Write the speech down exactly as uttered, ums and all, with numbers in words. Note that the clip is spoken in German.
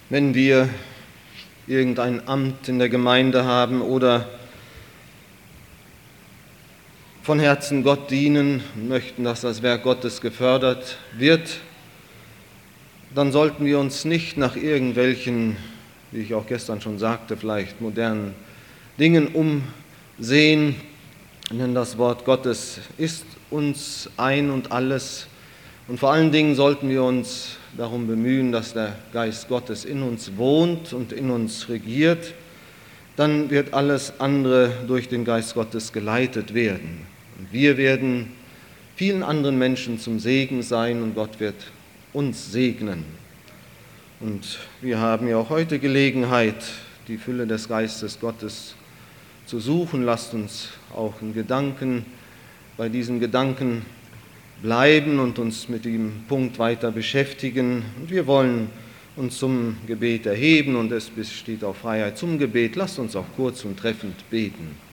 Wenn wir irgendein Amt in der Gemeinde haben oder von Herzen Gott dienen und möchten, dass das Werk Gottes gefördert wird, dann sollten wir uns nicht nach irgendwelchen, wie ich auch gestern schon sagte, vielleicht modernen Dingen umsehen, denn das Wort Gottes ist uns ein und alles. Und vor allen Dingen sollten wir uns darum bemühen, dass der Geist Gottes in uns wohnt und in uns regiert. Dann wird alles andere durch den Geist Gottes geleitet werden. Und wir werden vielen anderen Menschen zum Segen sein und Gott wird uns segnen. Und wir haben ja auch heute Gelegenheit, die Fülle des Geistes Gottes zu suchen. Lasst uns auch in Gedanken, bei diesen Gedanken bleiben und uns mit dem Punkt weiter beschäftigen. Und wir wollen uns zum Gebet erheben und es besteht auch Freiheit zum Gebet. Lasst uns auch kurz und treffend beten.